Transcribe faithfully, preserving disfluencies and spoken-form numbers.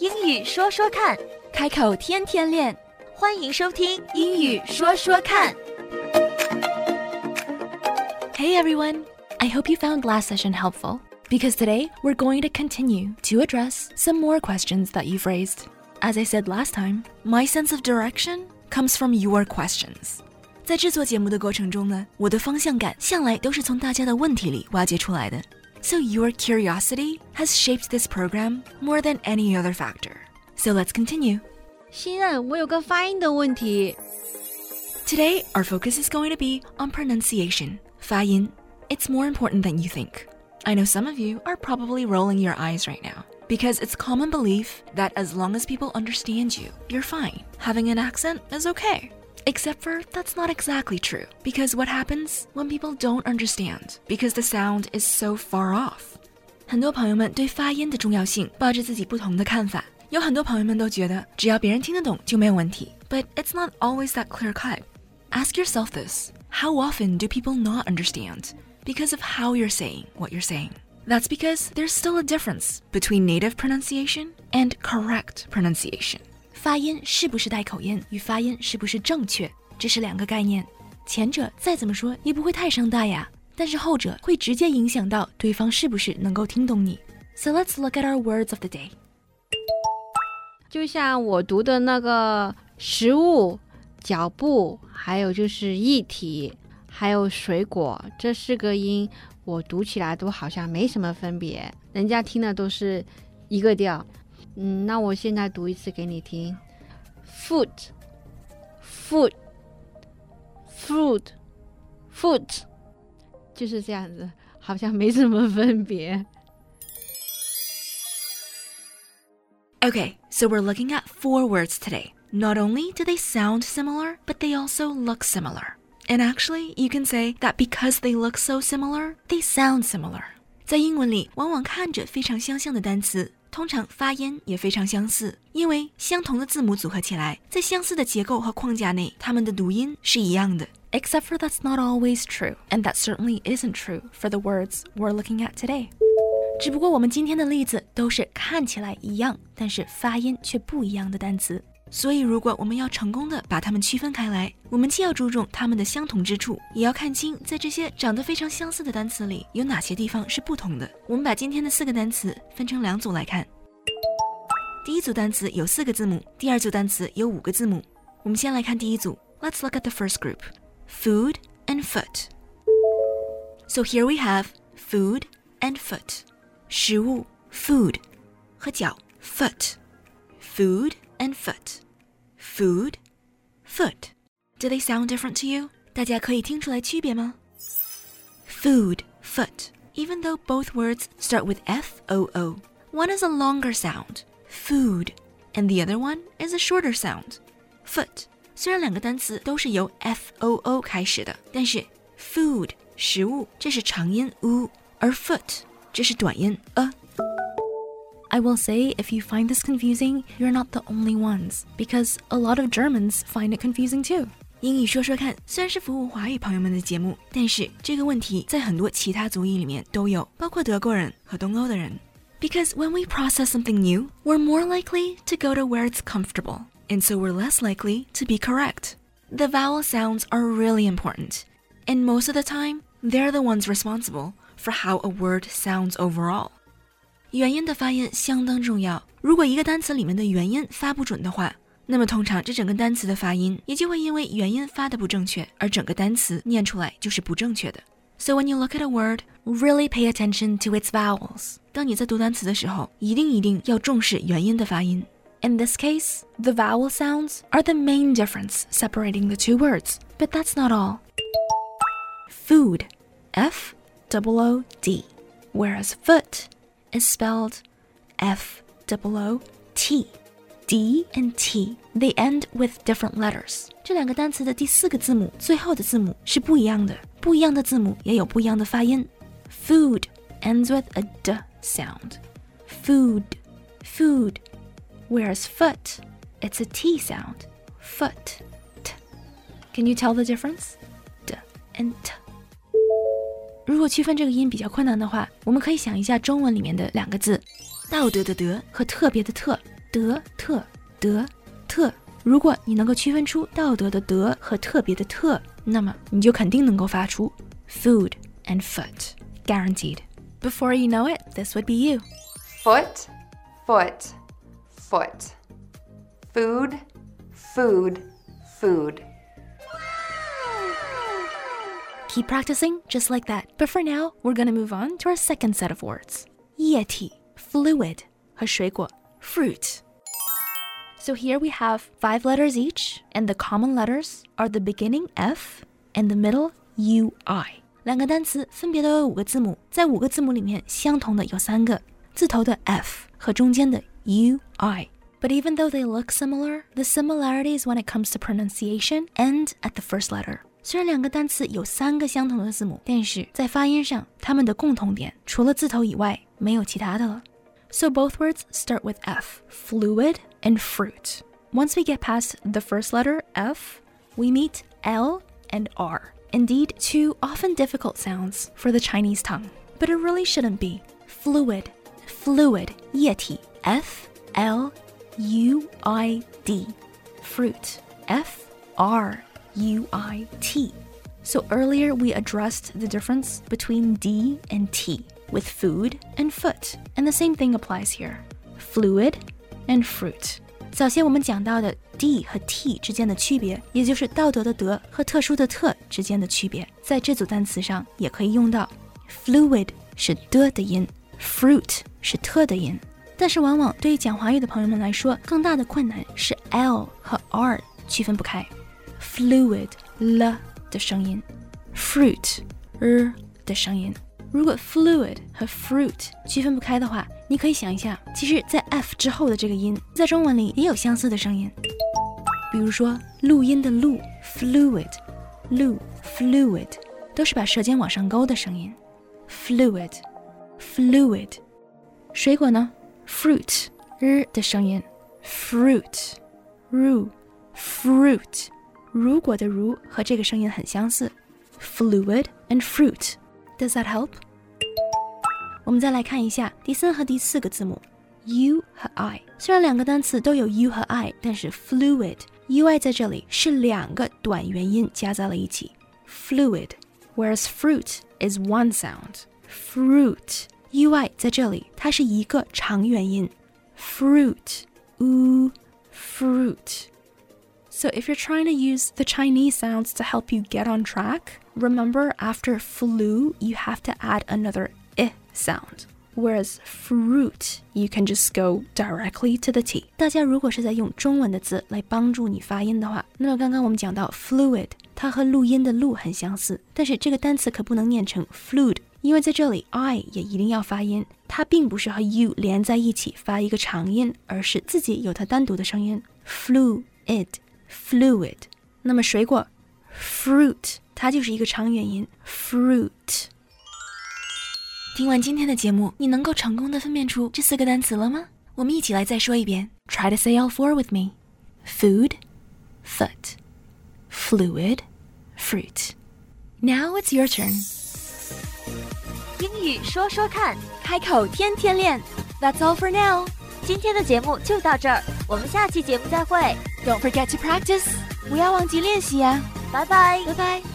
英语说说看， 开口天天练。 欢迎收听英语说说看。 Hey everyone, I hope you found last session helpful, because today we're going to continue to address some more questions that you've raised. As I said last time, my sense of direction comes from your questions. 在制作节目的过程中呢，我的方向感向来都是从大家的问题里挖掘出来的。So your curiosity has shaped this program more than any other factor. So let's continue. 新任，我有个发音的问题。 Today, our focus is going to be on pronunciation, 发音. It's more important than you think. I know some of you are probably rolling your eyes right now, because it's common belief that as long as people understand you, you're fine. Having an accent is okay. Except for that's not exactly true, because what happens when people don't understand, because the sound is so far off? 很多朋友们对发音的重要性抱着自己不同的看法，有很多朋友们都觉得只要别人听得懂就没有问题， but it's not always that clear-cut. Ask yourself this: how often do people not understand because of how you're saying what you're saying? That's because there's still a difference between native pronunciation and correct pronunciation. 发音是不是带口音与发音是不是正确，这是两个概念。前者再怎么说也不会太伤大雅，但是后者会直接影响到对方是不是能够听懂你。So let's look at our words of the day. 就像我读的那个食物、脚步，还有就是液体，还有水果，这四个音我读起来都好像没什么分别，人家听的都是一个调。嗯，那我现在读一次给你听。 Foot Foot Fruit Foot 就是这样子，好像没什么分别。 Okay, so we're looking at four words today. Not only do they sound similar, but they also look similar. And actually, you can say that because they look so similar, they sound similar. 在英文里，往往看着非常相像的单词，通常发音也非常相似，因为相同的字母组合起来，在相似的结构和框架内，它们的读音是一样的。Except for that's not always true, and that certainly isn't true for the words we're looking at today. 只不过我们今天的例子都是看起来一样，但是发音却不一样的单词。所以如果我们要成功的把它们区分开来，我们既要注重它们的相同之处，也要看清在这些长得非常相似的单词里有哪些地方是不同的。我们把今天的四个单词分成两组来看。第一组单词有四个字母，第二组单词有五个字母。我们先来看第一组。 Let's look at the first group. Food and foot. So here we have food and foot. 食物 food 和脚 foot. Food and foot. Food, foot. Do they sound different to you? 大家可以听出来区别吗？ Food, foot. Even though both words start with F O O, one is a longer sound, food, and the other one is a shorter sound, foot. 虽然两个单词都是由 F O O 开始的，但是 food 食物这是长音 u， 而 foot 这是短音 a。I will say, if you find this confusing, you're not the only ones, because a lot of Germans find it confusing too. 英语说说看，虽然是服务华语朋友们的节目，但是这个问题在很多其他族裔里面都有，包括德国人和东欧的人。Because when we process something new, we're more likely to go to where it's comfortable, and so we're less likely to be correct. The vowel sounds are really important, and most of the time, they're the ones responsible for how a word sounds overall.元音的发音相当重要，如果一个单词里面的元音发不准的话，那么通常这整个单词的发音也就会因为元音发的不正确，而整个单词念出来就是不正确的。So when you look at a word, really pay attention to its vowels. 当你在读单词的时候，一定一定要重视元音的发音。In this case, the vowel sounds are the main difference separating the two words, but that's not all. Food, F O O D, whereas foot is spelled F O O T. D and T, they end with different letters. 这两个单词的第四个字母最后的字母是不一样的，不一样的字母也有不一样的发音。Food ends with a D sound. Food, food. Whereas foot, it's a T sound. Foot, T. Can you tell the difference? D and T. 如果区分这个音比较困难的话，我们可以想一下中文里面的两个字，道德的德和特别的特。 德特德特。如果你能够区分出道德的德和特别的特，那么你就肯定能够发出 food and foot. Guaranteed. Before you know it, this would be you. Foot, foot, foot. Food, food, food. Keep practicing just like that. But for now, we're going to move on to our second set of words. 液体 fluid 和水果 fruit. So here we have five letters each, and the common letters are the beginning F and the middle U I. 两个单词分别都有五个字母，在五个字母里面相同的有三个，字头的 F 和中间的 U I. But even though they look similar, the similarities when it comes to pronunciation end at the first letter. 虽然两个单词有三个相同的字母，但是在发音上，它们的共同点除了字头以外，没有其他的了。So both words start with F, fluid and fruit. Once we get past the first letter, F, we meet L and R. Indeed, two often difficult sounds for the Chinese tongue. But it really shouldn't be. Fluid, fluid, 液体 F L U I D. Fruit, F R U I T. So earlier we addressed the difference between D and T with food and foot. And the same thing applies here. Fluid and fruit. 早先我们讲到的 D 和 T 之间的区别，也就是道德的德和特殊的特之间的区别，在这组单词上也可以用到。Fluid 是的的音， fruit 是特的音。但是往往对于讲华语的朋友们来说，更大的困难是 L 和 R 区分不开。Fluid 了的声音 ，fruit 儿的声音。如果 fluid 和 fruit 区分不开的话，你可以想一下，其实在 F 之后的这个音，在中文里也有相似的声音。比如说录音的录 fluid， 录 fluid 都是把舌尖往上勾的声音。Fluid fluid。水果呢 fruit 儿的声音 fruit 如 fruit。如果的如和这个声音很相似 fluid and fruit. Does that help? 我们再来看一下第三和第四个字母 U 和 I。 虽然两个单词都有 U 和 I， 但是 fluid U I 在这里是两个短元音加在了一起 fluid, whereas fruit is one sound. Fruit U I 在这里它是一个长元音 fruit oo fruit. So if you're trying to use the Chinese sounds to help you get on track, remember after flu, you have to add another I sound. Whereas fruit, you can just go directly to the T. 大家如果是在用中文的字来帮助你发音的话，那么刚刚我们讲到 fluid, 它和录音的录很相似，但是这个单词可不能念成 fluid, 因为在这里 I 也一定要发音，它并不是和 U 连在一起发一个长音，而是自己有它单独的声音 fluid, fluid. 那么水果 fruit, 它就是一个长元音 fruit. 听完今天的节目，你能够成功的分辨出这四个单词了吗？我们一起来再说一遍。 Try to say all four with me. Food, foot, fluid, fruit. Now it's your turn. 英语说说看， 开口天天练。That's all for now. 今天的节目就到这儿，我们下期节目再会。 Don't forget to practice. 不要忘记练习呀。 拜拜， 拜拜。